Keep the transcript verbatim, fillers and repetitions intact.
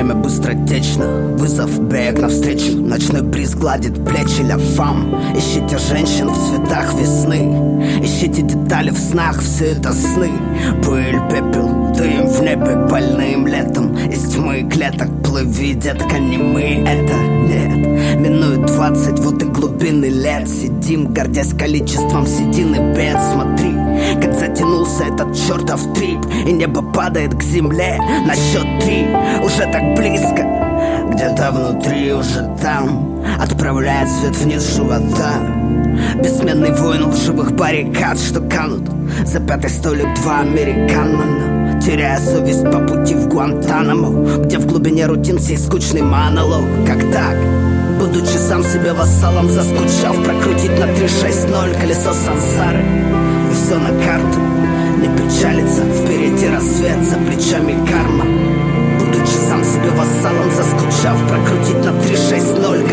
Время быстротечно, вызов, бег навстречу. Ночной бриз гладит плечи ля фам. Ищите женщин в цветах весны, ищите детали в снах, все это сны. Пыль, пепел, дым в небе больным летом. Из тьмы клеток плыви, детка, не мы. Это нет, минует двадцать, вот и глубины лет. Сидим, гордясь количеством седин и бед. Смотри, как затянулся этот чертов трип, и небо падает к земле на счет три. Уже так близко, где-то внутри, уже там отправляет свет вниз живота. Бессменный воин лживых баррикад, что канут за пятый столик два американца, теряя совесть по пути в Гуантанамо, где в глубине рутин сей скучный монолог. Как так? Будучи сам себе вассалом, заскучав прокрутить на три шесть ноль колесо сансары. И все на карту, не печалиться, впереди рассвет, за плечами карма. Будучи сам себе вассалом, заскучав прокрутить на три шесть ноль